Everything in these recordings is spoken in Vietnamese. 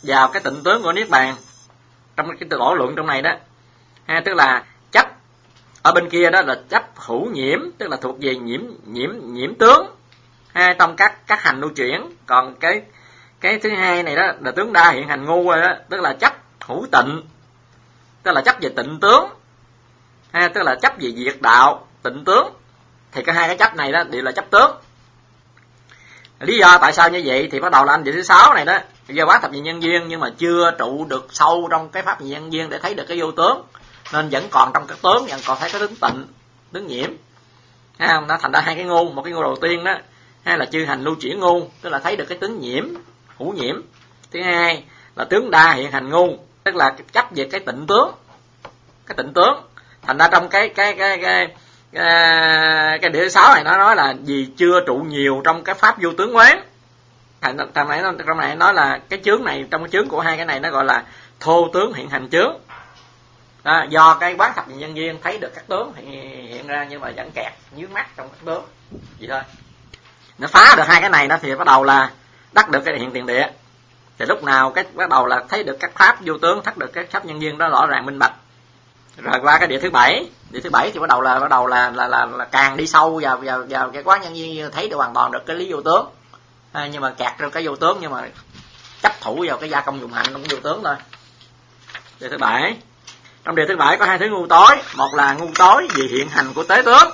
vào cái tịnh tướng của niết bàn trong cái tổ luận trong này đó. Tức là chấp ở bên kia đó là chấp hữu nhiễm, tức là thuộc về nhiễm tướng trong các hành lưu chuyển. Còn cái thứ hai này đó là tướng đa hiện hành ngu rồi đó, tức là chấp hữu tịnh, tức là chấp về tịnh tướng, tức là chấp về diệt đạo tịnh tướng. Thì cái hai cái chấp này đó đều là chấp tướng. Lý do tại sao như vậy thì bắt đầu là anh vị thứ 6 này đó, do quán thập nhị nhân duyên nhưng mà chưa trụ được sâu trong cái pháp nhị nhân duyên để thấy được cái vô tướng, nên vẫn còn trong các tướng, vẫn còn thấy cái tướng tịnh, tướng nhiễm. Nó thành ra hai cái ngu. Một cái ngu đầu tiên đó là chư hành lưu chuyển ngu, tức là thấy được cái tướng nhiễm, hữu nhiễm. Thứ hai là tướng đa hiện hành ngu, tức là chấp về cái tịnh tướng, cái tịnh tướng. Thành ra trong cái địa thứ 6 này nó nói là vì chưa trụ nhiều trong cái pháp vô tướng quán. Trong này nói là cái chướng này, trong cái chướng của hai cái này nó gọi là thô tướng hiện hành chướng. Do cái quán thập nhị nhân duyên thấy được các tướng hiện ra nhưng mà vẫn kẹt dưới mắt trong các tướng vậy thôi. Nó phá được hai cái này đó thì bắt đầu là đắc được cái hiện tiền địa. Thì lúc nào cái bắt đầu là thấy được các pháp vô tướng, thắt được cái pháp nhân duyên đó rõ ràng minh bạch. Rồi qua cái địa thứ 7, địa thứ 7 thì bắt đầu là càng đi sâu vào cái quán nhân duyên, thấy được hoàn toàn được cái lý vô tướng. Nhưng mà kẹt trong cái vô tướng, nhưng mà chấp thủ vào cái gia công dụng hạnh trong cái vô tướng thôi. Địa thứ 7. Trong địa thứ 7 có hai thứ ngu tối. Một là ngu tối vì hiện hành của tế tướng,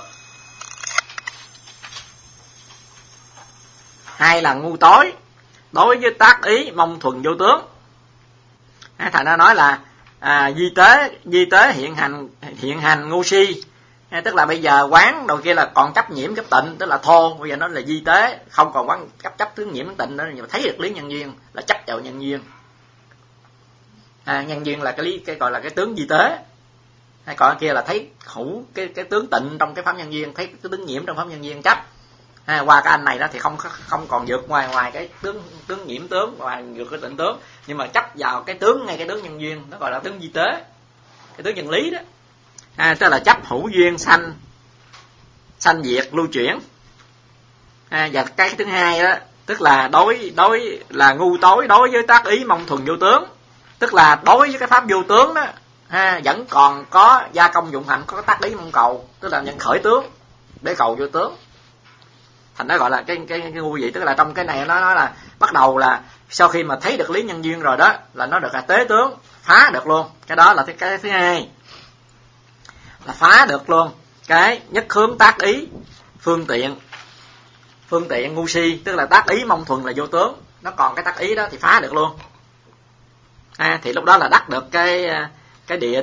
hai là ngu tối đối với tác ý mong thuần vô tướng. Thành ra nói là di tế hiện hành ngu si. Tức là bây giờ quán đầu kia là còn chấp nhiễm chấp tịnh, tức là thô. Bây giờ nó là di tế, không còn quán chấp tướng nhiễm tịnh nữa, nhưng mà thấy được lý nhân duyên là chấp vào nhân duyên. Nhân duyên là cái gọi là cái tướng di tế. Hay còn kia là thấy hữu cái tướng tịnh trong cái pháp nhân duyên, thấy cái tướng nhiễm trong pháp nhân duyên chấp. Qua cái anh này đó thì không còn vượt ngoài cái tướng nhiễm tướng, ngoài vượt cái tịnh tướng, nhưng mà chấp vào cái tướng, ngay cái tướng nhân duyên, nó gọi là tướng di tế, cái tướng nhân lý đó. Tức là chấp hữu duyên sanh diệt lưu chuyển. Và cái thứ hai đó tức là đối là ngu tối đối với tác ý mong thuần vô tướng, tức là đối với cái pháp vô tướng đó vẫn còn có gia công dụng hạnh, có tác ý mong cầu, tức là nhận khởi tướng để cầu vô tướng. Thành nó gọi là cái ngu vậy. Tức là trong cái này nó nói là bắt đầu là sau khi mà thấy được lý nhân duyên rồi đó là nó được là tế tướng, phá được luôn. Cái đó là cái thứ hai, là phá được luôn cái nhất hướng tác ý phương tiện ngu si, tức là tác ý mong thuần là vô tướng, nó còn cái tác ý đó thì phá được luôn. Thì lúc đó là đắc được cái địa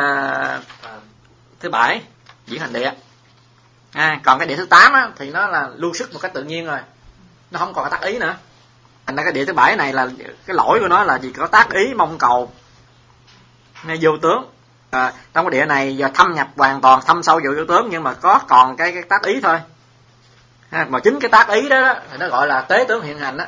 thứ 7 diễn hành địa. Còn cái địa thứ 8 á, thì nó là lưu sức một cách tự nhiên rồi, nó không còn cái tác ý nữa. Thành ra cái địa thứ 7 này là cái lỗi của nó là vì có tác ý mong cầu ngay vô tướng. Trong cái địa này giờ thâm nhập hoàn toàn, thâm sâu vào vô tướng, nhưng mà có còn cái tác ý thôi. Mà chính cái tác ý đó thì nó gọi là tế tướng hiện hành đó.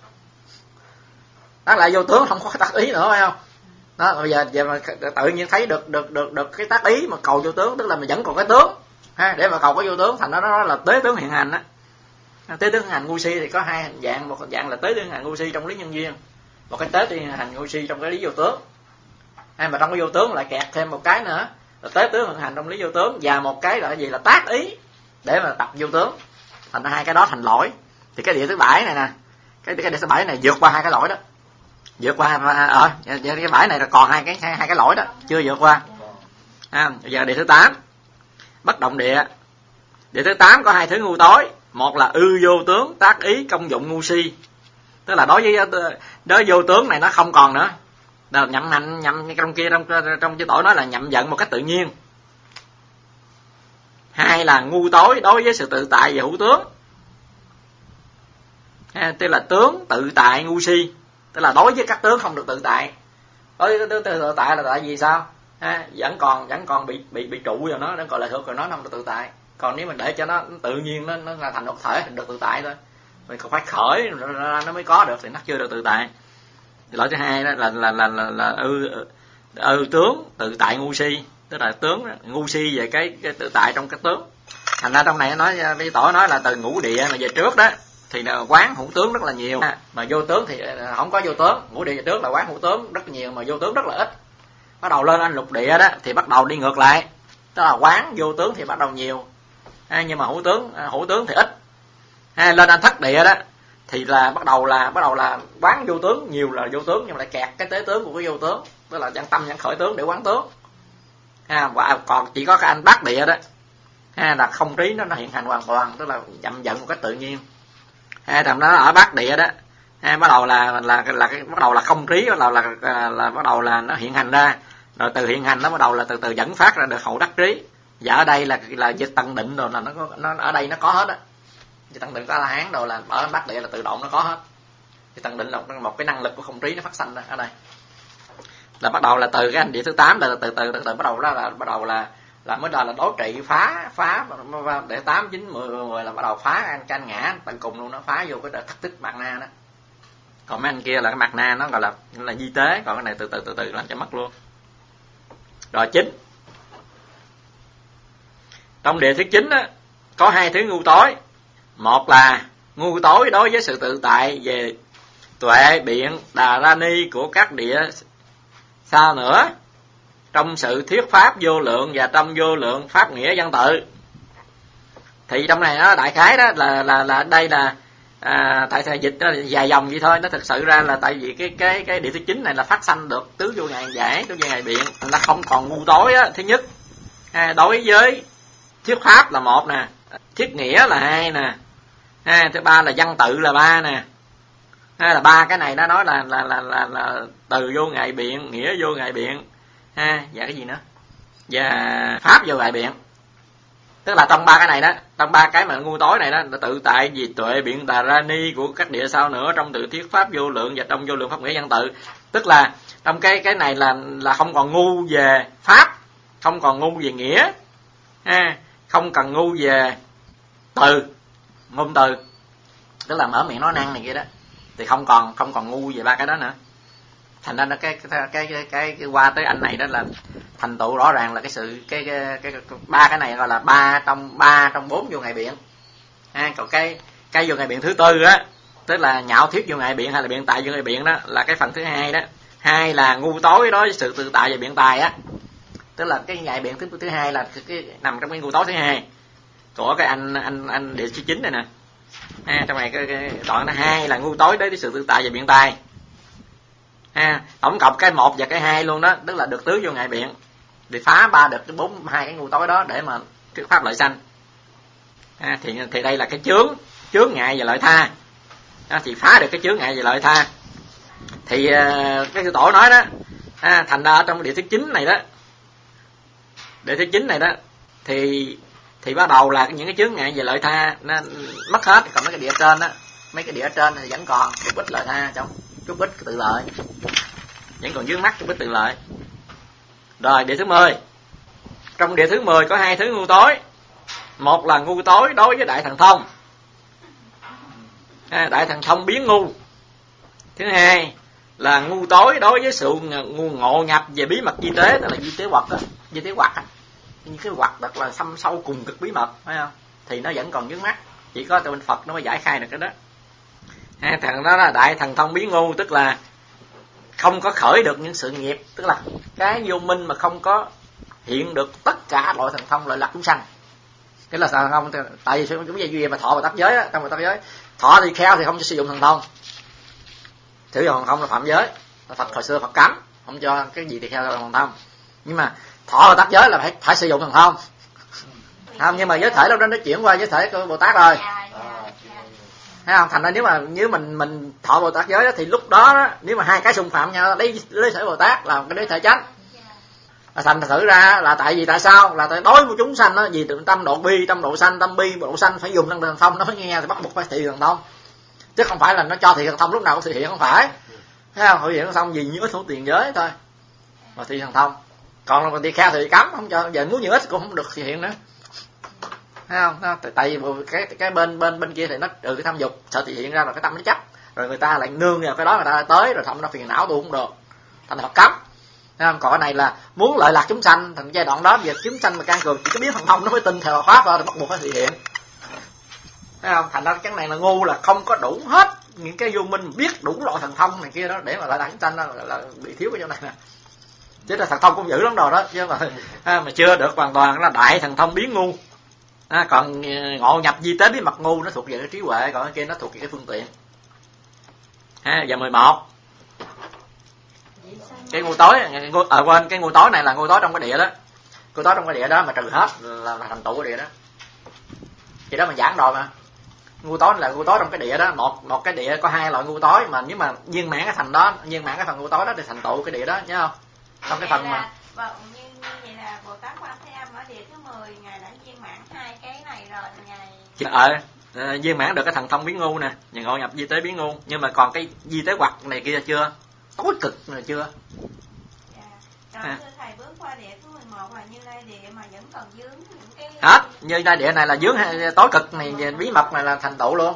Đó lại vô tướng không có tác ý nữa, phải không? Đó, bây giờ mà tự nhiên thấy được cái tác ý mà cầu vô tướng, tức là mình vẫn còn cái tướng để mà cầu có vô tướng, thành nó là tế tướng hiện hành đó. Tế tướng hiện hành ngu si thì có hai dạng, một dạng là tế tướng hiện hành ngu si trong lý nhân duyên, một cái tế tướng hiện hành ngu si trong cái lý vô tướng. Mà trong cái vô tướng lại kẹt thêm một cái nữa là tế tướng hiện hành trong lý vô tướng, và một cái là gì, là tác ý để mà tập vô tướng. Thành ra hai cái đó thành lỗi. Thì cái địa thứ 7 này nè, cái địa thứ 7 này vượt qua hai cái lỗi đó, vượt qua cái 7 này là còn hai cái lỗi đó chưa vượt qua. Giờ địa thứ 8 bất động địa. Địa thứ 8 có hai thứ ngu tối. Một là ư vô tướng tác ý công dụng ngu si, tức là đối với vô tướng này nó không còn nữa, nhậm trong kia trong chữ tội nói là nhậm giận một cách tự nhiên. Hai là ngu tối đối với sự tự tại và hữu tướng, tức là tướng tự tại ngu si, tức là đối với các tướng không được tự tại. Đối với tướng tự tại là tại vì sao? Vẫn còn bị trụ vào nó gọi là thuộc, rồi nó không được tự tại. Còn nếu mình để cho nó tự nhiên, nó là thành một thể, được tự tại thôi. Mình còn phải khởi nó mới có được, thì nó chưa được tự tại. Lỗi thứ hai đó là tướng tự tại ngu si, tức là tướng ngu si về cái tự tại trong các tướng. Thành ra trong này nói Lý Tổ nói là từ ngũ địa mà về trước đó thì là quán hữu tướng rất là nhiều, mà vô tướng thì không có vô tướng. Ngũ địa trước là quán hữu tướng rất nhiều mà vô tướng rất là ít. Bắt đầu lên anh lục địa đó thì bắt đầu đi ngược lại, tức là quán vô tướng thì bắt đầu nhiều, nhưng mà hữu tướng thì ít. Lên anh thất địa đó thì là bắt đầu là quán vô tướng nhiều là vô tướng, nhưng mà lại kẹt cái tế tướng của cái vô tướng, tức là văn tâm văn khởi tướng để quán tướng. Và còn chỉ có cái anh bát địa đó là không trí nó hiện hành hoàn toàn, tức là chậm dần một cách tự nhiên. Thằng đó ở bát địa đó bắt đầu là bắt đầu là không trí, bắt đầu là nó hiện hành ra, rồi từ hiện hành nó bắt đầu là từ từ dẫn phát ra được hậu đắc trí. Và ở đây là dịch tận định rồi, là nó ở đây nó có hết á. Dịch tận định có La Hán rồi là ở bát địa là tự động nó có hết. Dịch tận định là một cái năng lực của không trí nó phát sanh ra ở đây. Là bắt đầu là từ cái anh địa thứ 8 là từ bắt đầu là mới là đối trị phá để 8 9 10 là bắt đầu phá anh canh ngã tận cùng luôn, nó phá vô cái thất tích mạt na đó. Còn mấy anh kia là cái mạt na nó gọi là di tế, còn cái này từ từ làm cho mất luôn. Rồi 9. Trong địa thứ 9 á có hai thứ ngu tối. Một là ngu tối đối với sự tự tại về tuệ biện đà ra ni của các địa sao nữa, trong sự thuyết pháp vô lượng và trong vô lượng pháp nghĩa văn tự. Thì trong này nó đại khái đó là đây là tại sao dịch nó dài dòng vậy thôi, nó thực sự ra là tại vì cái địa thứ 9 này là phát sanh được tứ vô ngại giải, tứ vô ngại biện, nó không còn ngu tối á. Thứ nhất, đối với thuyết pháp là một nè, thuyết nghĩa là hai nè, thứ ba là văn tự là ba nè. Là ba cái này nó nói là từ vô ngại biện, nghĩa vô ngại biện, và cái gì nữa, và pháp vô ngại biện. Tức là trong ba cái này đó, trong ba cái mà ngu tối này đó, là tự tại vì tuệ biện tà ra ni của các địa sao nữa, trong tự thuyết pháp vô lượng và trong vô lượng pháp nghĩa văn tự. Tức là trong cái này là không còn ngu về pháp, không còn ngu về nghĩa, không cần ngu về từ, ngôn từ, tức là mở miệng nói năng này kia đó, thì không còn ngu về ba cái đó nữa. Thành ra cái qua tới anh này đó là thành tựu rõ ràng là cái sự cái ba cái này gọi là ba trong 4 vô ngại biện. Còn cái vô ngại biện thứ tư á, tức là nhạo thuyết vô ngại biện hay là biện tài vô ngại biện đó, là cái phần thứ hai đó. Hai là ngu tối đối với sự tự tại và biện tài á, tức là cái ngại biện thứ hai là cái nằm trong cái ngu tối thứ hai của cái anh địa thứ 9 này nè. Trong này cái đoạn thứ hai là ngu tối đối với sự tự tại và biện tài. Tổng cộng cái 1 và cái 2 luôn đó, tức là được tứ vô ngại biện, thì phá ba được cái 2 cái ngu tối đó để mà thuyết pháp lợi sanh. Thì đây là cái chướng ngại và lợi tha. Thì phá được cái chướng ngại và lợi tha. Thì cái sư tổ nói đó, thành ra trong địa thứ 9 này đó, địa thứ 9 này đó thì bắt đầu là những cái chướng ngại về lợi tha nó mất hết. Còn mấy cái địa trên đó, mấy cái địa trên thì vẫn còn chút ít lợi tha, trong chút ít tự lợi, vẫn còn vướng mắc chút ít tự lợi. Rồi địa thứ 10. Trong địa thứ 10 có hai thứ ngu tối. Một là ngu tối đối với đại thần thông, đại thần thông biến ngu. Thứ hai là ngu tối đối với sự ngu ngộ nhập về bí mật di tế, tức là di tế hoặc đó, di tế hoặc á, những cái hoặc rất là thâm sâu cùng cực bí mật, phải không? Thì nó vẫn còn vướng mắc, chỉ có bên Phật nó mới giải khai được cái đó. Thằng đó là đại thần thông biến ngu, tức là không có khởi được những sự nghiệp, tức là cái vô minh mà không có hiện được tất cả loại thần thông lợi lạc chúng sanh. Cái là thần thông, tại vì chúng ta duy mà thọ và tác giới á, trong tác giới thọ thì khéo thì không cho sử dụng thần thông, sử dụng thần thông là phạm giới. Phật hồi xưa Phật cấm không cho cái gì thì khéo là thần thông, nhưng mà thọ và tác giới là phải sử dụng thần thông. Không, nhưng mà giới thể đâu đó nó chuyển qua giới thể của Bồ Tát rồi. Thấy không? Thành ra nếu mình thọ Bồ Tát giới đó, thì lúc đó nếu mà hai cái xung phạm nhau, lấy thể Bồ Tát là cái đế thể chánh. Thành thử ra là tại sao? Là tại đối với chúng sanh đó, vì tâm độ bi, tâm độ sanh, tâm bi độ sanh phải dùng năng thần thông nó mới nghe, thì bắt buộc phải thị thần thông. Chứ không phải là nó cho thị thần thông lúc nào cũng thị hiện, không phải. Thấy không? Thị hiện thần thông vì như ít thủ tiền giới thôi mà thị thần thông. Còn là tỳ kheo thì cấm không cho, giờ muốn như ít cũng không được thị hiện nữa. Thấy không? Tại vì cái bên kia thì nó trừ cái tham dục, sợ thị hiện ra rồi cái tâm nó chấp, rồi người ta lại nương vào cái đó, người ta lại tới rồi thầm nó phiền não tu không được, thành Phật cấm. Thấy không? Còn cái này là muốn lợi lạc chúng sanh, thành giai đoạn đó việc chúng sanh mà can cường chỉ có biết thần thông nó mới tin theo pháp thôi, thì bắt buộc phải thị hiện. thấy không? Thành ra cái này là ngu là không có đủ hết những cái vô minh, biết đủ loại thần thông này kia đó để mà lại đẳng tranh là bị thiếu cái chỗ này nè. Chứ là thần thông cũng dữ lắm rồi đó, chứ mà chưa được hoàn toàn là đại thần thông biến ngu. Còn ngộ nhập di tế bí mật ngu nó thuộc về cái trí huệ, còn cái kia nó thuộc về cái phương tiện. Và 11 cái ngu tối, quên, cái ngu tối này là ngu tối trong cái địa đó, ngu tối trong cái địa đó mà trừ hết là thành tựu cái địa đó. Thì đó mà giảng rồi mà. Ngu tối là ngu tối trong cái địa đó, một cái địa có hai loại ngu tối, mà nếu mà viên mãn cái thành đó, viên mãn cái phần ngu tối đó thì thành tựu cái địa đó, nhớ không? Trong cái phần mà như vậy là Bồ Tát Quan Thế Âm ở địa thứ 10 ngài đã viên mãn hai cái này rồi, ngài viên mãn được cái thần thông biến ngu nè, và ngộ nhập di tế biến ngu, nhưng mà còn cái di tế hoặc này kia chưa, tối cực này chưa. Rồi thưa thầy, bước qua địa thứ 11 là Như Lai địa mà vẫn còn vướng những cái hết. Như Lai địa này là vướng tối cực này, bí mật này là thành tựu luôn.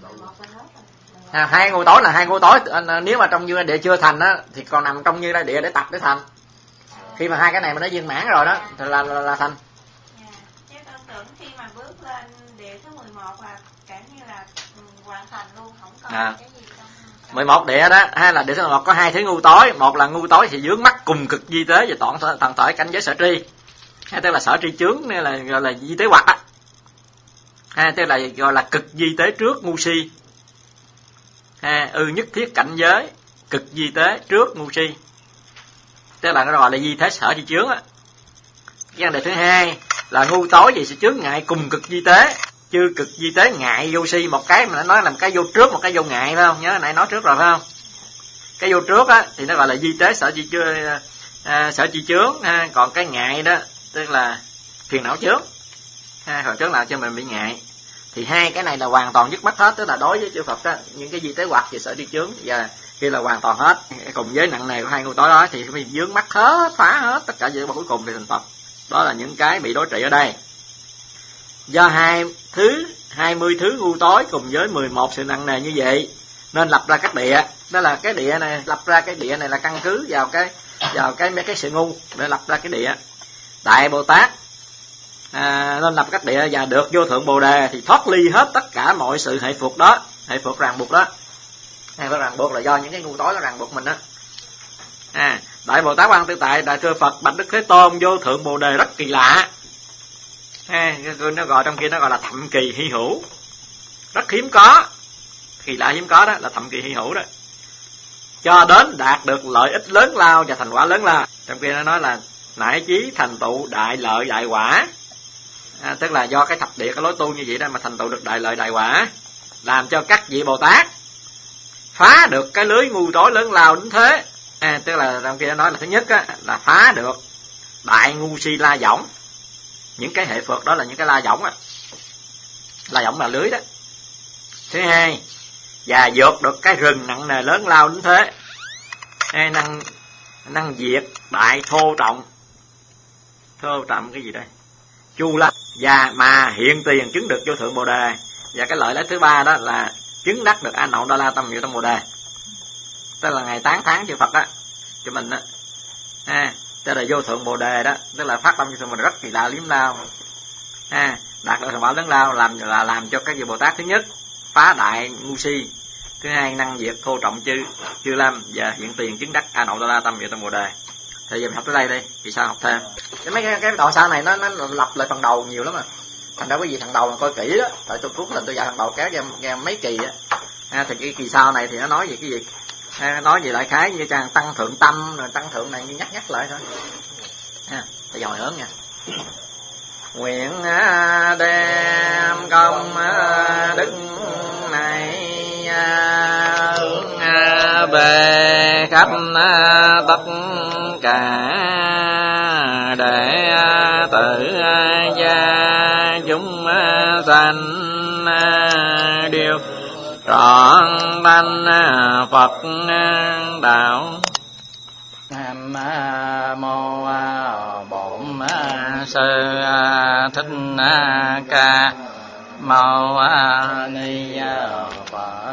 Hai ngu tối là hai ngu tối, nếu mà trong Như Lai địa chưa thành á thì còn nằm trong Như Lai địa để tập để thành. Khi mà hai cái này mà nó viên mãn rồi đó thì là thành. Chứ tôi tưởng khi mà bước lên địa thứ 11 là cả như là hoàn thành luôn, không còn cái gì trong 11 địa đó, hay là địa thứ 11 có hai thứ ngu tối, một là ngu tối thì vướng mắc cùng cực di tế và toàn thể cảnh giới sở tri, hay tức là sở tri chướng, nên là gọi là di tế hoặc á, hay tức là gọi là cực di tế trước ngu si, nhất thiết cảnh giới cực di tế trước ngu si, tức là nó gọi là di tế sở tri chướng á. Cái vấn đề thứ hai là ngu tối gì sẽ chướng ngại cùng cực di tế, chư cực di tế ngại vô si, một cái mà nó nói là một cái vô trước, một cái vô ngại, phải không? Nhớ nãy nói trước rồi phải không? Cái vô trước á thì nó gọi là di tế sở chi chướng, còn cái ngại đó tức là phiền não chướng, hồi trước nào cho mình bị ngại. Thì hai cái này là hoàn toàn dứt mất hết, tức là đối với chư Phật á, những cái di tế hoặc về sở tri chướng và kia là hoàn toàn hết. Cùng với nặng nề của hai ngu tối đó thì mình vướng mắc hết, phá hết tất cả những cuối cùng thì thành Phật. Đó là những cái bị đối trị ở đây. Do 20 thứ ngu tối cùng với 11 sự nặng nề như vậy nên lập ra các địa. Đó là cái địa này, lập ra cái địa này là căn cứ vào cái sự ngu để lập ra cái địa. Đại Bồ Tát nên lập các địa và được vô thượng Bồ Đề thì thoát ly hết tất cả mọi sự hệ phục đó, hệ phục ràng buộc đó. Hay phải ràng buộc là do những cái ngu tối nó ràng buộc mình đó. Đại Bồ Tát Quan Tự Tại Đại Thưa Phật bạch Đức Thế Tôn vô thượng Bồ Đề rất kỳ lạ. Nó gọi trong kia nó gọi là thậm kỳ hy hữu, rất hiếm có, kỳ lạ hiếm có đó là thậm kỳ hy hữu đó, cho đến đạt được lợi ích lớn lao và thành quả lớn lao. Trong kia nó nói là nải chí thành tựu đại lợi đại quả, tức là do cái thập địa cái lối tu như vậy đó mà thành tựu được đại lợi đại quả, làm cho các vị Bồ Tát phá được cái lưới ngu tối lớn lao đến thế. Tức là trong kia nó nói là thứ nhất á, là phá được đại ngu si la võng. Những cái hệ phật đó là những cái la võng á, la võng là lưới đó. Thứ hai, và vượt được cái rừng nặng nề lớn lao đến thế, năng diệt đại thô trọng cái gì đây, chu la, và mà hiện tiền chứng được vô thượng Bồ Đề. Và cái lợi ích thứ ba đó là chứng đắc được A Nậu Đa La Tâm Diệu Tâm Bồ Đề, tức là ngày tán thán chư Phật á cho mình đó. Tức là vô thượng Bồ Đề đó, tức là phát tâm vô thượng Bồ Đề rất kỳ lạ liếm lao, đạt được thành quả lớn lao, làm cho các vị Bồ Tát thứ nhất phá đại ngu si, thứ hai năng diệt thô trọng chư lâm, và hiện tiền chứng đắc A Nậu Đa La Tâm Diệu Tâm Bồ Đề. Thì giờ mình học tới đây đi, thì sao học thêm mấy cái đoạn sau này nó lặp lại phần đầu nhiều lắm à. Thành ra quý vị thằng đầu mà coi kỹ đó, tại tôi cuối lần tôi dạy thằng đầu kéo ra mấy kỳ á, thì cái kỳ sau này thì nó nói về cái gì, nói về đại khái như chàng tăng thượng tâm rồi tăng thượng này, như nhắc lại thôi. Bây giờ mày lớn nha. Nguyện đem công đức này về khắp tất cả để tự gia chúng sanh điều trọn thanh Phật đạo. Nam mô Bổn Sư Thích Ca Mâu Ni Phật.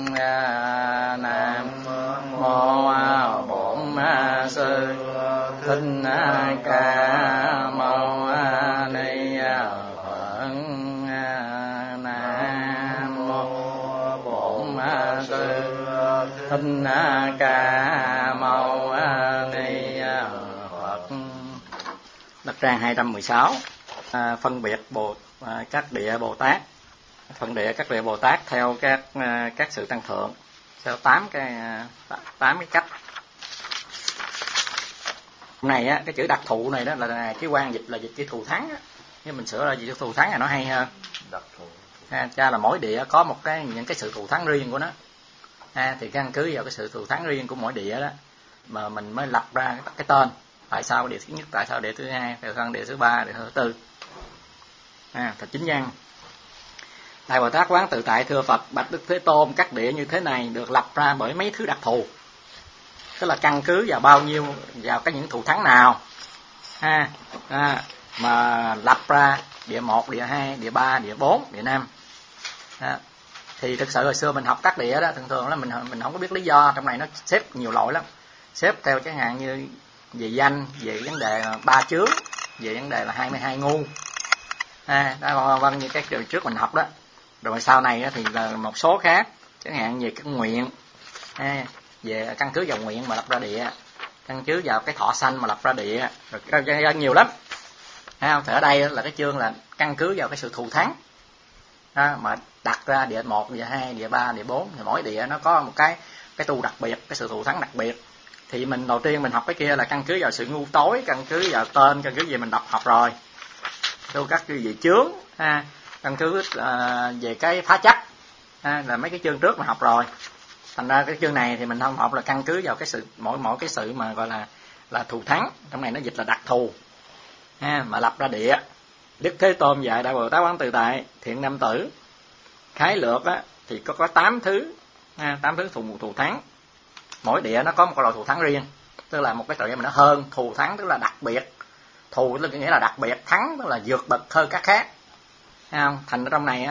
Nam mô Bổn Sư Thích Ca Mâu Ni Phật. Nam Thích Ca Mâu Ni Phật. Đất trang 216. Phân biệt các địa Bồ Tát. Phân địa các địa Bồ Tát theo các sự tăng thượng, theo 8 cái cách. Hôm nay á, cái chữ đặc thù này đó là cái quan dịch là dịch chữ thù thắng á. Nhưng mình sửa ra dịch chữ thù thắng là nó hay hơn. Đặc thù. Cha là mỗi địa có một những cái sự thù thắng riêng của nó. Thì căn cứ vào cái sự thù thắng riêng của mỗi địa đó mà mình mới lập ra cái tên. Tại sao địa thứ nhất, tại sao địa thứ hai, tại sao địa thứ ba, địa thứ tư. Thật chính văn. Đại Bồ Tát Quán Tự Tại thưa Phật, bạch Đức Thế Tôn, các địa như thế này được lập ra bởi mấy thứ đặc thù. Tức là căn cứ vào bao nhiêu, vào những thù thắng nào mà lập ra địa 1, địa 2, địa 3, địa 4, địa 5. Thì thực sự hồi xưa mình học các địa đó, thường là mình không có biết lý do, trong này nó xếp nhiều loại lắm. Xếp theo chẳng hạn như về danh, về vấn đề 3 chướng, về vấn đề là 22 ngu. Vâng, như cái điều trước mình học đó. Rồi sau này thì là một số khác, chẳng hạn về cái nguyện, về căn cứ vào nguyện mà lập ra địa, căn cứ vào cái thọ sanh mà lập ra địa, rồi nhiều lắm. Thì ở đây là cái chương là căn cứ vào cái sự thù thắng mà đặt ra địa 1, địa 2, địa 3, địa 4. Thì mỗi địa nó có một cái tu đặc biệt, cái sự thù thắng đặc biệt. Thì mình đầu tiên mình học cái kia là căn cứ vào sự ngu tối, căn cứ vào tên, căn cứ gì mình học rồi. Tu các cái gì chướng, căn cứ về cái phá chấp, là mấy cái chương trước mà học rồi. Thành ra cái chương này thì mình không học là căn cứ vào cái sự mỗi cái sự mà gọi là thù thắng. Trong này nó dịch là đặc thù, mà lập ra địa. Đức Thế Tôn dạy Đại Bồ Tát Quán Tự Tại, thiện nam tử, khái lược thì có 8 thứ, 8 thứ thù thắng. Mỗi địa nó có một loại thù thắng riêng, tức là một cái địa mà nó hơn. Thù thắng tức là đặc biệt, thù tức nghĩa là đặc biệt, thắng tức là vượt bậc hơn các khác. Thấy không? Thành ở trong này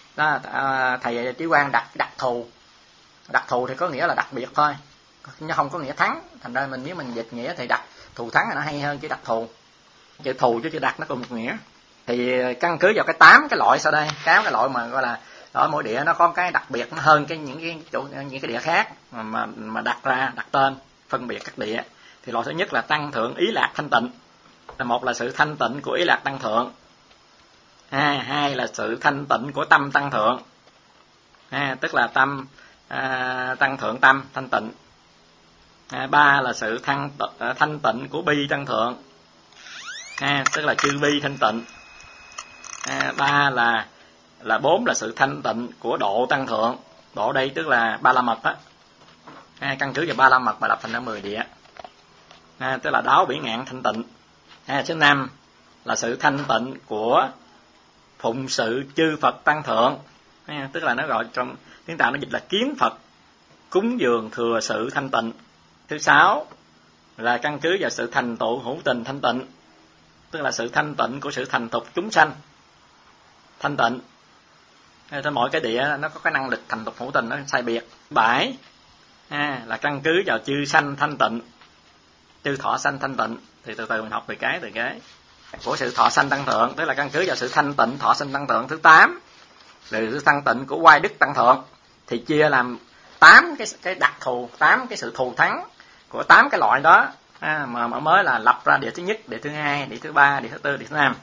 thầy Trí Quang đặc thù. Đặc thù thì có nghĩa là đặc biệt thôi, nó không có nghĩa thắng. Thành ra nếu mình dịch nghĩa thì thù thắng là nó hay hơn chữ đặc thù. Chữ thù chứ chữ đặc nó cùng một nghĩa. Thì căn cứ vào cái 8 cái loại sau đây, 8 cái loại mà gọi là ở mỗi địa nó có cái đặc biệt, nó hơn những cái địa khác mà đặt tên phân biệt các địa. Thì loại thứ nhất là tăng thượng ý lạc thanh tịnh. Một là sự thanh tịnh của ý lạc tăng thượng, hai là sự thanh tịnh của tâm tăng thượng, tức là tâm tăng thượng tâm thanh tịnh. Ba là sự thanh tịnh của bi tăng thượng, tức là chư bi thanh tịnh. Ba là 4 là sự thanh tịnh của độ tăng thượng. Độ đây tức là ba la mật á, căn cứ vào ba la mật mà lập thành ra 10 địa, tức là đáo bỉ ngạn thanh tịnh. Số 5 là sự thanh tịnh của phụng sự chư Phật tăng thượng, tức là nó gọi trong tiếng Tạng nó dịch là kiến Phật, cúng dường thừa sự thanh tịnh. Thứ 6 là căn cứ vào sự thành tựu hữu tình thanh tịnh, tức là sự thanh tịnh của sự thành thục chúng sanh thanh tịnh. Mỗi cái địa nó có cái năng lực thành thục hữu tình nó sai biệt. 7 là căn cứ vào chư sanh thanh tịnh, chư thọ sanh thanh tịnh. Thì từ từ mình học từ cái của sự thọ sanh tăng thượng, tức là căn cứ vào sự thanh tịnh thọ sanh tăng thượng. Thứ 8 là sự thanh tịnh của oai đức tăng thượng. Thì chia làm 8 cái đặc thù, 8 cái sự thù thắng của 8 cái loại đó, mà mới là lập ra địa thứ nhất, địa thứ hai, địa thứ ba, địa thứ tư, địa thứ năm.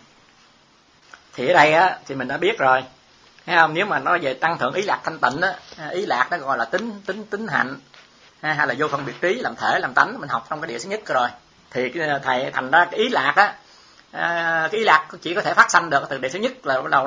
Thì ở đây thì mình đã biết rồi, thấy không? Nếu mà nói về tăng thượng ý lạc thanh tịnh ý lạc nó gọi là tính hạnh, hay là vô phân biệt trí, làm thể làm tánh, mình học trong cái địa thứ nhất rồi. Thì thầy thành ra cái ý lạc cái ý lạc chỉ có thể phát sanh được từ địa thứ nhất là bắt đầu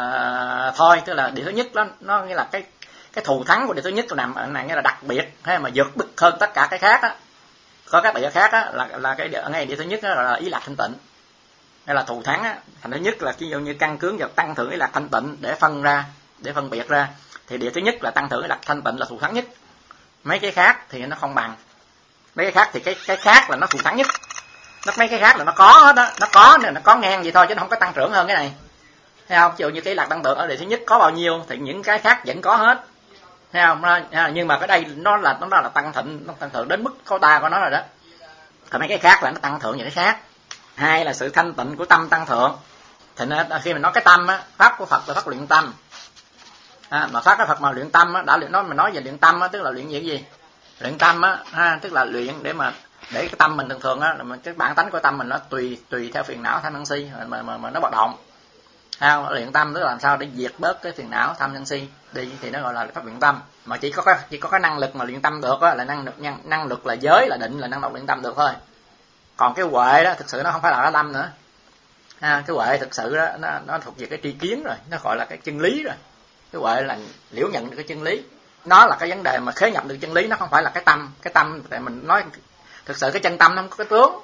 là thôi, tức là địa thứ nhất nó nghĩa là cái thù thắng của địa thứ nhất nằm ở này, nghĩa là đặc biệt, hay mà vượt bực hơn tất cả cái khác á. Có các địa khác là cái ngay địa thứ nhất là ý lạc thanh tịnh, hay là thù thắng thành thứ nhất là ví dụ như căn cứ vào tăng thượng ý lạc thanh tịnh để phân biệt ra. Thì địa thứ nhất là tăng thượng ý lạc thanh tịnh là thù thắng nhất. Mấy cái khác thì nó không bằng. Mấy cái khác thì cái khác là nó thù thắng nhất. Mấy cái khác là nó có hết đó, nó có ngang vậy thôi chứ nó không có tăng trưởng hơn cái này. Thấy không? Ví dụ như cái lạc tăng thượng ở địa thứ nhất có bao nhiêu thì những cái khác vẫn có hết. Thấy không? Nhưng mà cái đây nó là tăng thượng đến mức có ta của nó rồi đó. Còn mấy cái khác là nó tăng thượng những cái khác. Hai là sự thanh tịnh của tâm tăng thượng. Thì khi mình nói cái tâm pháp của Phật là pháp luyện tâm. Mà pháp của Phật mà luyện tâm mình nói về luyện tâm tức là luyện gì? Luyện tâm á, tức là luyện để cái tâm mình thường á, cái bản tánh của tâm mình nó tùy theo phiền não tham sân si mà nó hoạt động. Luyện tâm tức là làm sao để diệt bớt cái phiền não tham sân si đi, thì nó gọi là pháp luyện tâm. Mà chỉ có cái năng lực mà luyện tâm được á, là năng lực là giới, là định, là năng lực luyện tâm được thôi. Còn cái huệ đó thực sự nó không phải là cái tâm nữa. Cái huệ thực sự đó nó thuộc về cái tri kiến rồi, nó gọi là cái chân lý rồi. Cái huệ là liễu nhận được cái chân lý. Nó là cái vấn đề mà khế nhập được chân lý, nó không phải là cái tâm tại mình nói thực sự cái chân tâm nó không có cái tướng.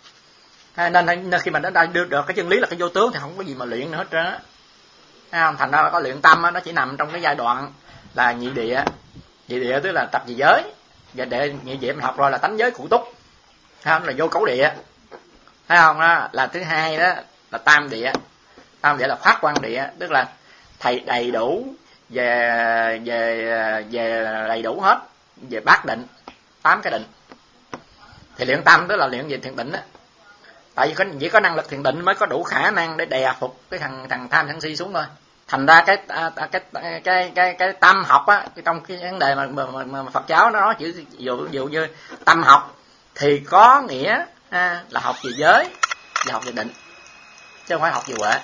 Nên khi mà nó đã đưa được cái chân lý là cái vô tướng thì không có gì mà luyện nữa hết trơn á. Thành ra là có luyện tâm nó chỉ nằm trong cái giai đoạn là nhị địa. Nhị địa tức là tập về giới, và để nhị địa mình học rồi là tánh giới cụ túc, là vô cấu địa, thấy không? Đó là thứ hai, đó là tam địa. Tam địa là phát quan địa, tức là thầy đầy đủ về đầy đủ hết về bát định, 8 cái định. Thì luyện tâm tức là luyện về thiền định á. Tại vì chỉ có năng lực thiền định mới có đủ khả năng để đè phục cái thằng tham sân si xuống thôi. Thành ra cái tâm học á, trong cái vấn đề mà Phật giáo nó nói chữ dụ như tâm học thì có nghĩa là học về giới và học về định, chứ không phải học về huệ.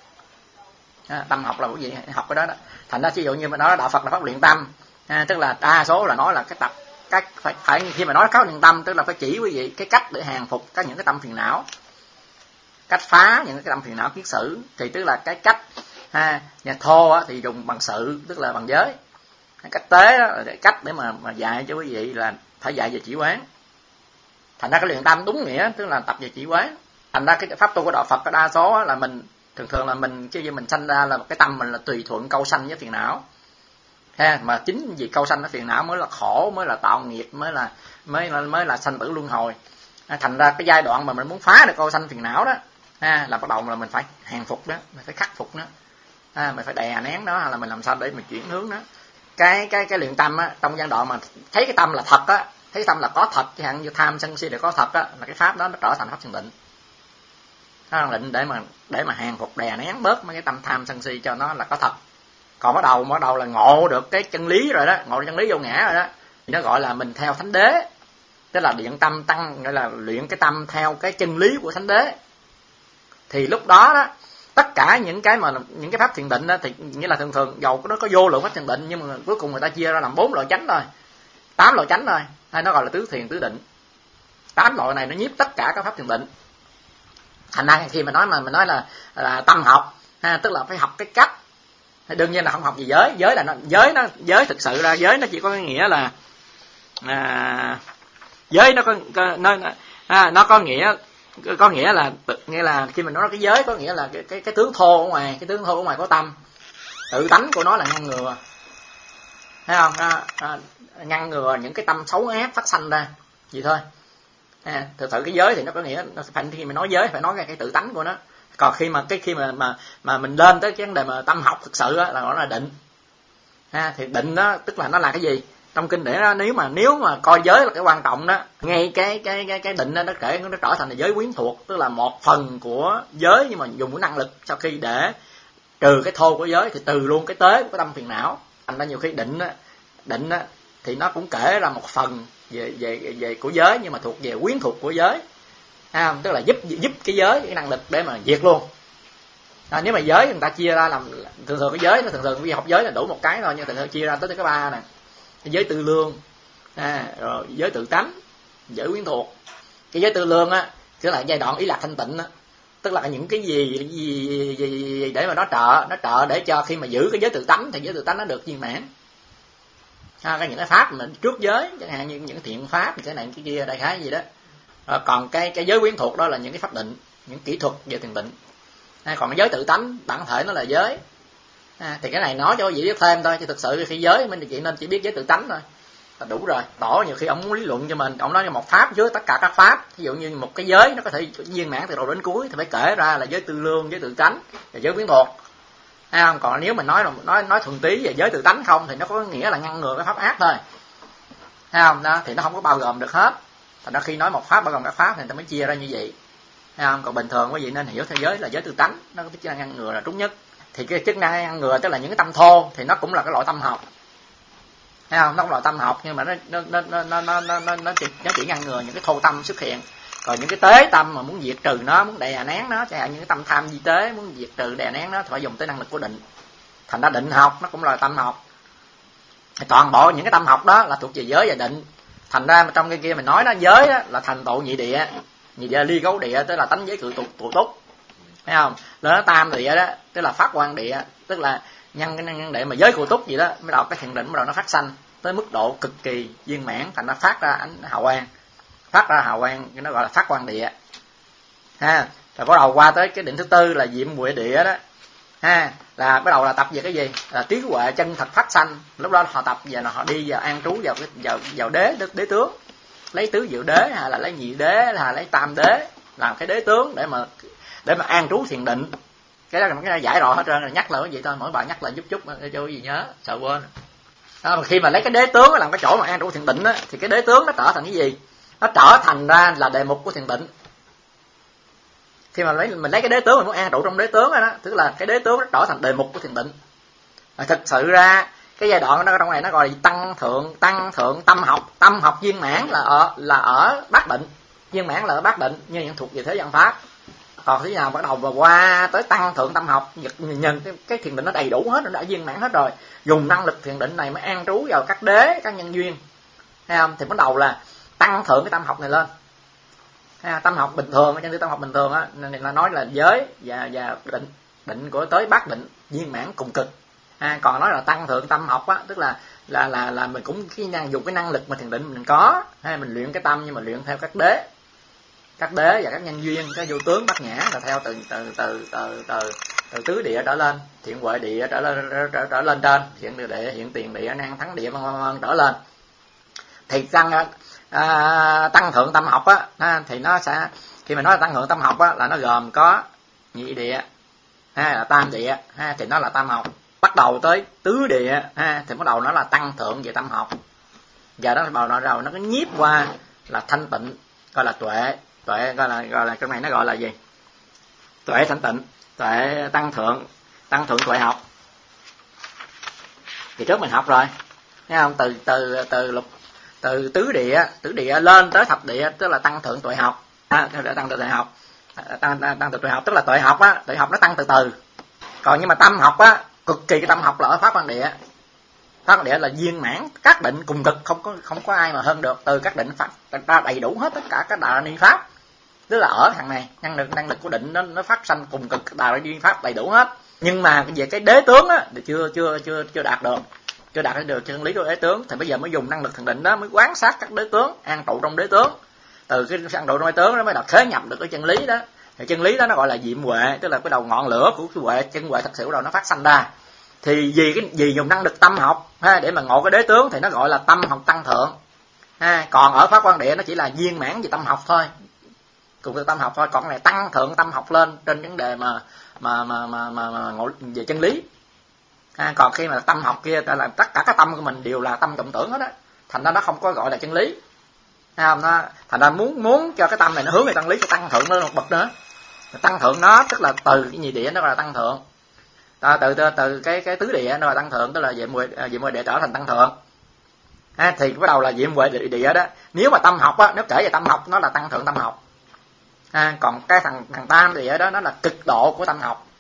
Tâm học là cái gì? Học cái đó đó. Thành ra ví dụ như mà nói đạo Phật là pháp luyện tâm, tức là đa số là nói là cái tập cách phải khi mà nói pháp luyện tâm tức là phải chỉ quý vị cái cách để hàng phục những cái tâm phiền não, cách phá những cái tâm phiền não kiết sử. Thì tức là cái cách nhà thô á, thì dùng bằng sự, tức là bằng giới. Cách tế đó, là cách để mà dạy cho quý vị là phải dạy về chỉ quán. Thành ra cái luyện tâm đúng nghĩa tức là tập về chỉ quán. Thành ra cái pháp tu của đạo Phật có đa số là mình thường là mình chứ mình sanh ra là cái tâm mình là tùy thuận câu sanh với phiền não. Mà chính vì câu sanh với phiền não mới là khổ, mới là tạo nghiệp, mới là sanh tử luân hồi. Thành ra cái giai đoạn mà mình muốn phá được câu sanh phiền não đó là bắt đầu là mình phải hàng phục đó, mình phải khắc phục nó, mình phải đè nén nó, hay là mình làm sao để mình chuyển hướng nó. Cái luyện tâm á, trong giai đoạn mà thấy cái tâm là thật á, thấy tâm là có thật, chẳng hạn như tham sân si đều có thật á, là cái pháp đó nó trở thành pháp thiền định. Nó là định để mà hàng phục đè nén bớt mấy cái tâm tham sân si cho nó là có thật. Còn bắt đầu là ngộ được cái chân lý rồi đó, ngộ được chân lý vô ngã rồi đó, thì nó gọi là mình theo thánh đế, tức là điện tâm tăng, gọi là luyện cái tâm theo cái chân lý của thánh đế. Thì lúc đó đó tất cả những cái pháp thiền định đó, thì nghĩa là thường dầu nó có vô lượng pháp thiền định, nhưng mà cuối cùng người ta chia ra làm 4 loại chánh thôi, 8 loại chánh thôi, hay nó gọi là tứ thiền tứ định. 8 loại này nó nhiếp tất cả các pháp thiền định. Thành ra khi mà mình nói là tâm học, tức là phải học cái cách. Đương nhiên là không học gì giới thực sự ra giới nó chỉ có cái nghĩa là giới nó có nghĩa là khi mình nói cái giới có nghĩa là cái tướng thô ở ngoài, cái tướng thô ở ngoài có tâm, tự tánh của nó là ngăn ngừa, thấy không? Ngăn ngừa những cái tâm xấu ác phát sanh ra gì thôi. Thực sự cái giới thì nó có nghĩa, khi mình nói giới phải nói cái tự tánh của nó. Còn khi mà mình lên tới cái vấn đề mà tâm học thực sự á, là nó là định. Thì định đó tức là nó là cái gì? Trong kinh điển đó, nếu mà coi giới là cái quan trọng đó, ngay cái định đó, nó trở thành là giới quyến thuộc, tức là một phần của giới nhưng mà dùng cái năng lực sau khi để trừ cái thô của giới thì trừ luôn cái tế của tâm phiền não. Thành ra nhiều khi định á thì nó cũng kể là một phần về của giới nhưng mà thuộc về quyến thuộc của giới. Tức là giúp cái giới cái năng lực để mà diệt luôn. Nếu mà giới người ta chia ra làm thường cái giới nó thường khi học giới là đủ một cái thôi, nhưng thường chia ra tới cái 3 nè. Cái giới tư lương, rồi giới tự tánh, giới quyến thuộc. Cái giới tư lương á tức là giai đoạn ý lạc thanh tịnh á, tức là những cái gì để mà nó trợ để cho khi mà giữ cái giới tự tánh thì giới tự tánh nó được viên mãn. Những cái pháp mà trước giới, chẳng hạn như những thiện pháp cái này cái kia đại khái gì đó. Còn cái giới quyến thuộc đó là những cái pháp định, những kỹ thuật về thiền định. Còn cái giới tự tánh bản thể nó là giới. Thì cái này nói cho quý vị biết thêm thôi, chứ thực sự khi giới mình thì nên chỉ biết giới tự tánh thôi là đủ rồi. Tổ nhiều khi ông muốn lý luận cho mình, ông nói cho một pháp dưới tất cả các pháp, ví dụ như một cái giới nó có thể viên mãn từ đầu đến cuối thì phải kể ra là giới tư lương, giới tự tánh và giới quyến thuộc. Không? Còn nếu mình nói thuần túy về giới tự tánh không thì nó có nghĩa là ngăn ngừa cái pháp ác thôi. Thấy không? Đó thì nó không có bao gồm được hết. Thành ra khi nói một pháp bao gồm các pháp thì người ta mới chia ra như vậy. Thấy không? Còn bình thường quý vị nên hiểu theo giới là giới tự tánh, nó có chức năng ngăn ngừa là trúng nhất. Thì cái chức năng ngăn ngừa tức là những cái tâm thô thì nó cũng là cái loại tâm học. thấy không? Nó cũng là tâm học, nhưng mà nó chỉ ngăn ngừa những cái thô tâm xuất hiện. Còn những cái tế tâm mà muốn diệt trừ nó, muốn đè nén nó, chẳng hạn những cái tâm tham di tế muốn diệt trừ đè nén nó thì phải dùng tới năng lực của định. Thành ra định học nó cũng là tâm học. Toàn bộ những cái tâm học đó là thuộc về giới và định. Thành ra trong cái kia mình nói đó, giới đó là thành tựu nhị địa ly gấu địa, tức là tánh giới cự tụ túc, thấy không? Nó tam địa đó tức là phát quan địa, tức là nhân địa mà giới cụ túc gì đó, mới đầu cái thiền định bắt đầu nó phát sanh tới mức độ cực kỳ viên mãn, thành nó phát ra ánh hào quang, nó gọi là phát quan địa ha. Rồi bắt đầu qua tới cái định thứ tư là diệm huệ địa đó ha, là bắt đầu là tập về cái gì, là trí huệ chân thật phát sanh. Lúc đó họ tập về là họ đi vào an trú vào đế tướng, lấy tứ diệu đế, hay là lấy nhị đế, hay là lấy tam đế làm cái đế tướng để mà an trú thiền định. Cái đó là cái giải rõ hết trơn rồi, nhắc lại cái gì thôi, mỗi bạn nhắc lại chút để cho cái gì nhớ, sợ quên. Đó, mà khi mà lấy cái đế tướng làm cái chỗ mà an trú thiền định á, thì cái đế tướng nó trở thành cái gì? Nó trở thành ra là đề mục của thiền định. Khi mà mình lấy cái đế tướng mình muốn an trụ trong đế tướng đó, tức là cái đế tướng nó trở thành đề mục của thiền định. Và thực sự ra cái giai đoạn đó trong này nó gọi là tăng thượng tâm học viên mãn là ở bát định, viên mãn là ở bát định, như những thuộc về thế gian pháp. Còn thế nào bắt đầu mà qua tới tăng thượng tâm học, nhân cái thiền định nó đầy đủ hết, nó đã viên mãn hết rồi, dùng năng lực thiền định này mới an trú vào các đế, các nhân duyên, thấy không? Thì bắt đầu là tăng thượng cái tâm học này lên. Tâm học bình thường, trên tâm học bình thường á, nên là nói là giới và định của tới bát định viên mãn cùng cực. Còn nói là tăng thượng tâm học á, tức là mình cũng dùng cái năng lực mà thiền định mình có, mình luyện cái tâm nhưng mà luyện theo các đế và các nhân duyên, cái vô tướng bát nhã, là theo từ tứ địa trở lên, thiện huệ địa trở lên trên, thiện địa, hiện tiền địa, năng thắng địa vân trở lên. Thì tăng thượng tâm học á, thì nó sẽ, khi mà nói là tăng thượng tâm học á, là nó gồm có nhị địa hay là tam địa thì nó là tâm học. Bắt đầu tới tứ địa thì bắt đầu nó là tăng thượng về tâm học. Giờ đó bắt đầu nó có nhiếp qua là thanh tịnh, gọi là tuệ gọi là cái này nó gọi là gì? Tuệ thanh tịnh, tuệ tăng thượng tuệ học. Thì trước mình học rồi, thấy không? Từ tứ địa lên tới thập địa, tức là tăng thượng tuệ học. Tăng thượng tuệ học. Tăng thượng tuệ học tức là tuệ học á, tuệ học nó tăng từ từ. Còn nhưng mà tâm học á, cực kỳ cái tâm học là ở pháp quan địa. Pháp quan địa là viên mãn các định cùng cực, không có ai mà hơn được. Từ các định phát ra đầy đủ hết tất cả các đà ni pháp. Tức là ở thằng này năng lực của định nó phát sanh cùng cực đà ni pháp đầy đủ hết. Nhưng mà về cái đế tướng á thì chưa đạt được. Chưa đạt được chân lý của đế tướng, thì bây giờ mới dùng năng lực thiền định đó mới quán sát các đế tướng, an trụ trong đế tướng. Từ cái an trụ trong đế tướng nó mới đạt khế nhập được cái chân lý đó. Thì chân lý đó nó gọi là diệm huệ, tức là cái đầu ngọn lửa của cái huệ, chân huệ thật sự đầu nó phát sanh ra. Thì vì dùng năng lực tâm học để mà ngộ cái đế tướng thì nó gọi là tâm học tăng thượng. Còn ở pháp quan địa nó chỉ là viên mãn về tâm học thôi, cùng với tâm học thôi. Còn này tăng thượng tâm học lên trên vấn đề mà ngộ về chân lý. Còn khi mà tâm học kia là tất cả các tâm của mình đều là tâm vọng tưởng hết á, thành ra nó không có gọi là chân lý. Thấy không? Thành ra muốn cho cái tâm này nó hướng về chân lý, cho tăng thượng lên một bậc nữa. Tăng thượng nó tức là từ cái nhị địa nó gọi là tăng thượng. Từ cái tứ địa nó là tăng thượng, tức là diệm huệ địa trở thành tăng thượng. Thì bắt đầu là diệm huệ địa đó. Nếu mà tâm học á, nếu kể về tâm học nó là tăng thượng tâm học. Còn cái thằng tam địa đó nó là cực độ của tâm học.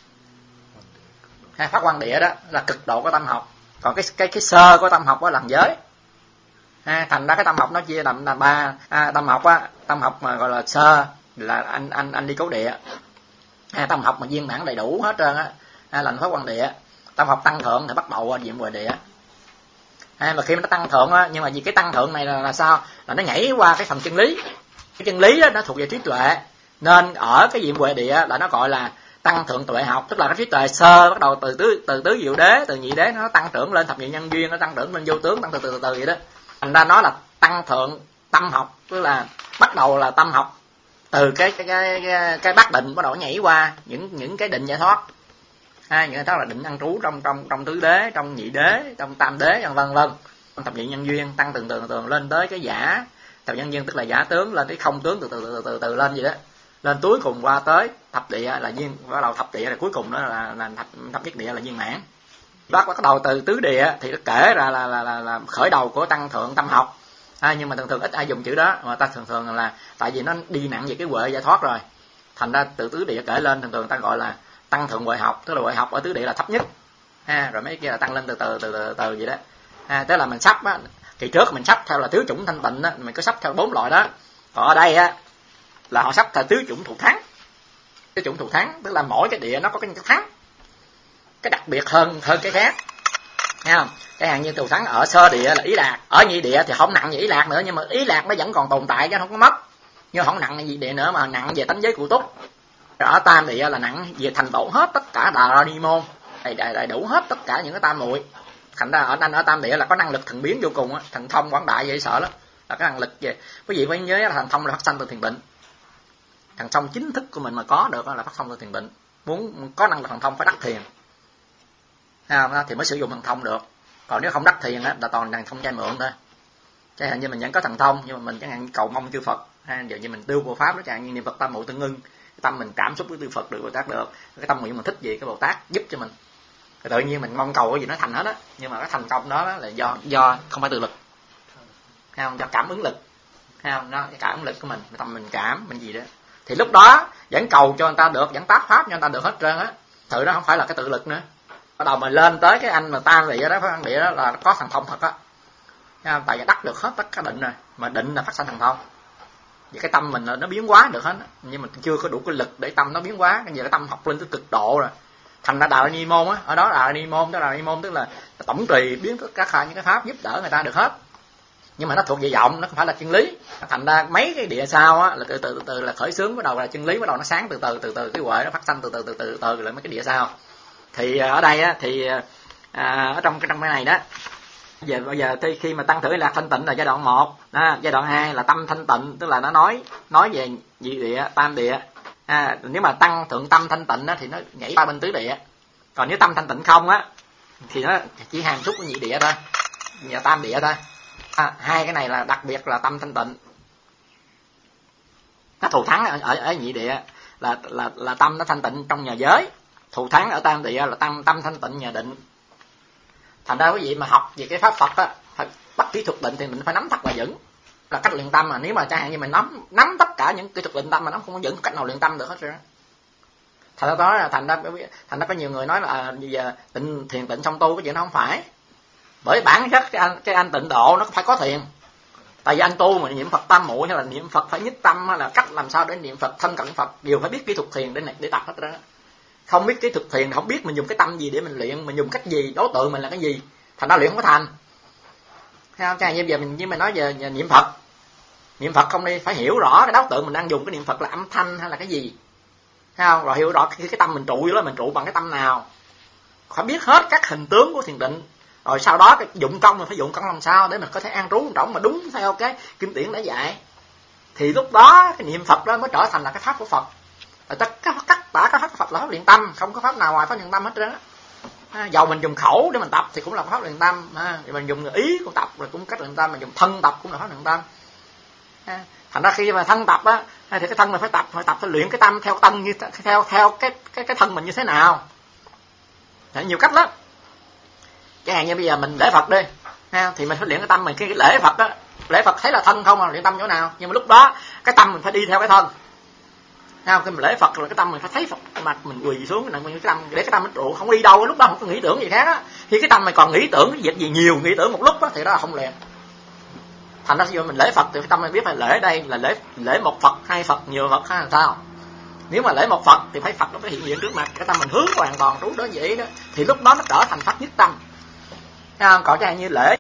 Pháp quan địa đó là cực độ của tâm học. Còn cái sơ của tâm học đó là giới. Thành ra cái tâm học nó chia làm là ba tâm học á, tâm học mà gọi là sơ là anh đi cấu địa. Tâm học mà viên mãn đầy đủ hết trơn á là pháp quan địa. Tâm học tăng thượng thì bắt đầu diệm huệ địa. Mà khi nó tăng thượng á, nhưng mà vì cái tăng thượng này là sao? Là nó nhảy qua cái phần chân lý. Cái chân lý đó nó thuộc về trí tuệ. Nên ở cái diệm huệ địa là nó gọi là tăng thượng tuệ học, tức là cái trí tuệ sơ bắt đầu từ tứ diệu đế, từ nhị đế nó tăng trưởng lên thập nhị nhân duyên, nó tăng trưởng lên vô tướng, tăng từ vậy đó. Thành ra nó là tăng thượng tâm học, tức là bắt đầu là tâm học từ cái bát định bắt đầu nhảy qua những cái định giải thoát. Những giải thoát là định ăn trú trong tứ đế, trong nhị đế, trong tam đế, vân vân. Thập nhị nhân duyên tăng từ lên tới cái giả thập nhân duyên, tức là giả tướng, lên tới không tướng, từ lên vậy đó. Lên cuối cùng qua tới thập địa là viên, bắt đầu thập địa là cuối cùng đó là thập nhất địa là viên mãn. Bắt đầu từ tứ địa thì nó kể ra là khởi đầu của tăng thượng tâm học. Nhưng mà thường ít ai dùng chữ đó, mà ta thường là tại vì nó đi nặng về cái huệ giải thoát rồi, thành ra từ tứ địa kể lên thường ta gọi là tăng thượng huệ học, tức là huệ học ở tứ địa là thấp nhất, rồi mấy kia là tăng lên từ từ vậy đó. Tức là mình sắp á, kỳ trước mình sắp theo là tứ chủng thanh tịnh á, mình có sắp theo 4 loại đó. Còn ở đây á là họ sắp theo tứ chủng thù thắng. Tứ chủng thù thắng tức là mỗi cái địa nó có cái thắng, cái đặc biệt hơn cái khác, nghe không? Cái hàng như thù thắng ở sơ địa là ý lạc, ở nhị địa thì không nặng về ý lạc nữa, nhưng mà ý lạc nó vẫn còn tồn tại chứ không có mất, nhưng không nặng nhị địa nữa mà nặng về tánh giới cụ túc. Rồi ở tam địa là nặng về thành tựu hết tất cả đà ni môn, đầy đủ hết tất cả những cái tam muội. Thành ra ở tam địa là có năng lực thần biến vô cùng á, thần thông quảng đại vậy sợ lắm, là cái năng lực về quý vị phải nhớ là thần thông là phát sanh từ thiền định. Thần thông chính thức của mình mà có được là phát sanh từ thiền định. Muốn có năng lực thần thông phải đắc thiền, thì mới sử dụng thần thông được. Còn nếu không đắc thiền á là toàn thần thông chai mượn thôi. Chẳng hạn như mình vẫn có thần thông nhưng mà mình chẳng hạn cầu mong chư Phật, giờ như mình tiêu Bồ Pháp đó, chẳng hạn như niệm Phật tam muội tương ưng, cái tâm mình cảm xúc với chư Phật được, Bồ Tát được, cái tâm nguyện mình thích gì cái Bồ Tát giúp cho mình, tự nhiên mình mong cầu cái gì nó thành hết á. Nhưng mà cái thành công đó là do không phải tự lực, thấy không? Do cảm ứng lực, thấy không? Nó cái cảm ứng lực của mình, tâm mình cảm mình gì đó, thì lúc đó vẫn cầu cho người ta được, vẫn tác pháp cho người ta được hết trơn á. Tự đó không phải là cái tự lực nữa. Bắt đầu mà lên tới cái anh mà tam địa đó, phát địa đó là có thần thông thật á, tại vì đắc được hết tất cả định rồi, mà định là phát sanh thần thông. Vì cái tâm mình là nó biến hóa được hết, nhưng mà chưa có đủ cái lực để tâm nó biến hóa. Bây giờ cái tâm học lên tới cực độ rồi, thành ra Đạo Ni Môn á, ở đó Đạo Ni Môn tức là tổng trì biến tất cả những cái pháp giúp đỡ người ta được hết. Nhưng mà nó thuộc về vọng, nó không phải là chân lý. Thành ra mấy cái địa sau á là từ là khởi xướng, bắt đầu là chân lý, bắt đầu nó sáng từ cái huệ nó phát sanh từ lại mấy cái địa sau. Thì ở đây á thì ở trong cái này đó, bây giờ khi mà tăng thử lạc thanh tịnh là giai đoạn 1, giai đoạn 2 là tâm thanh tịnh, tức là nó nói về nhị địa, tam địa. Nếu mà tăng thượng tâm thanh tịnh á thì nó nhảy qua bên tứ địa. Còn nếu tâm thanh tịnh không á thì nó chỉ hàm xúc của nhị địa thôi, và tam địa thôi. Hai cái này là đặc biệt là tâm thanh tịnh. Nó thù thắng ở nhị địa là tâm nó thanh tịnh trong nhà giới, thù thắng ở tam địa là tâm thanh tịnh nhà định. Thành ra quý vị mà học về cái pháp Phật á, bắt kỹ thuật định thì mình phải nắm thật là vững, là cách luyện tâm. Mà nếu mà chẳng hạn như mình nắm tất cả những kỹ thuật luyện tâm mà nó không có vững cách nào luyện tâm được hết rồi. Thành ra có nhiều người nói là bây giờ thiền tịnh xong tu, cái chuyện đó không phải. Bởi bản chất cái anh tịnh độ nó phải có thiền. Tại vì anh tu mà niệm Phật tam muội hay là niệm Phật phải nhất tâm, hay là cách làm sao để niệm Phật thân cận Phật đều phải biết kỹ thuật thiền để tập hết đó. Không biết kỹ thuật thiền, không biết mình dùng cái tâm gì để mình luyện, mình dùng cách gì, đối tượng mình là cái gì, thành ra luyện không có thành. Thấy không? Chẳng như giờ mình nói về niệm Phật không đi, phải hiểu rõ cái đối tượng mình đang dùng cái niệm Phật là âm thanh hay là cái gì, thấy không? Rồi hiểu rõ cái tâm mình trụ đó, mình trụ bằng cái tâm nào, phải biết hết các hình tướng của thiền định. Rồi sau đó cái dụng công mình phải dụng công làm sao để mình có thể an trú trọng mà đúng theo cái kinh điển đã dạy, thì lúc đó cái niệm Phật đó mới trở thành là cái pháp của Phật. Rồi tất cả các pháp của Phật là pháp luyện tâm, không có pháp nào ngoài pháp luyện tâm hết trơn á. Dầu mình dùng khẩu để mình tập thì cũng là pháp luyện tâm, mình dùng ý cũng tập rồi cũng cách luyện tâm, mình dùng thân tập cũng là pháp luyện tâm. Thành ra khi mà thân tập á thì cái thân mình phải luyện cái tâm theo tâm, như theo cái thân mình như thế nào. Nhiều cách lắm. Chẳng hạn như bây giờ mình lễ Phật đi, thì mình phải luyện cái tâm mình, cái lễ Phật đó, lễ Phật thấy là thân không, mà luyện tâm chỗ nào. Nhưng mà lúc đó cái tâm mình phải đi theo cái thân. Khi mình lễ Phật rồi cái tâm mình phải thấy Phật, mặt mình quỳ xuống cái tâm, để cái tâm nó trụ, không đi đâu, lúc đó không có nghĩ tưởng gì khác á. Khi cái tâm mình còn nghĩ tưởng cái việc gì nhiều, nghĩ tưởng một lúc á thì đó là không luyện. Thành ra khi mình lễ Phật thì cái tâm mình biết là lễ đây là lễ một Phật, hai Phật, nhiều Phật hay là sao. Nếu mà lễ một Phật thì phải Phật nó phải hiện diện trước mặt, cái tâm mình hướng hoàn toàn trú đó vậy đó, thì lúc đó nó trở thành pháp nhất tâm. Thấy không? Còn chẳng như lễ